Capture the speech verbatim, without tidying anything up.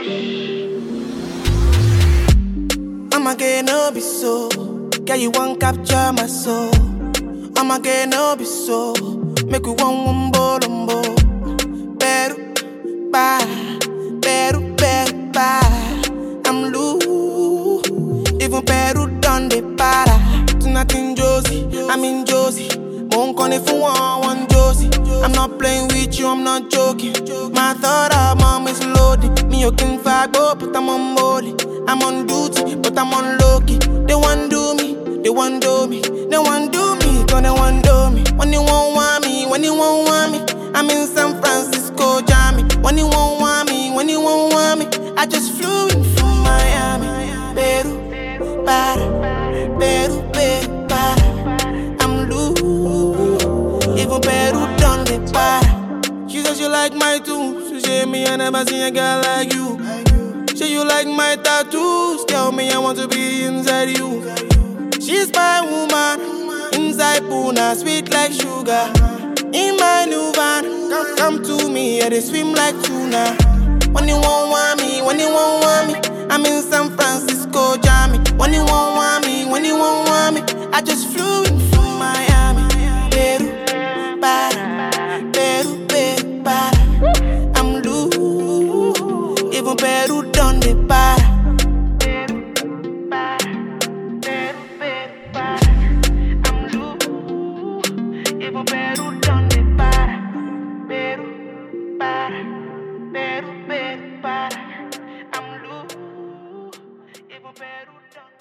I'ma get no be so. Girl, you won't capture my soul. I'ma get no be so. Make we one one bolombo. Beru, ba, beru, beru, ba. I'm loose. Even Peru done the para. Tonight in Josie, I'm in Josie. Won't call it for one, one Josie. I'm not playing with you, I'm not joking. My thought of mom is loaded. Me, you can fight, but I'm on molly. I'm on duty, but I'm on low-key. They want do me, they want do me. They want do me, cause they want do me. When you won't want me, when you won't want me, I'm in San Francisco, Jammy. When you won't want me, when you won't want me, I just flew in from Miami. Peru, para, Peru, Peru, para. I'm loose, even Peru done the para. She said she like my tunes. She said me, I never seen a girl like you. Say you like my tattoos. Tell me I want to be inside you. She's my woman. Inside Puna, sweet like sugar. In my new van, come, come to me, yeah, they swim like tuna. When you won't want me, when you won't want me, I'm in San Francisco, Jammy. When you won't want me, when you won't want me, I just flew in from Miami. Peru, para, Peru, Peru, para. I'm loose, even Peru done the para. Peru, para, Peru, Peru, para. I'm loose, even Peru done the para. Peru, para, Peru, Peru, para. I'm loose, even Peru done.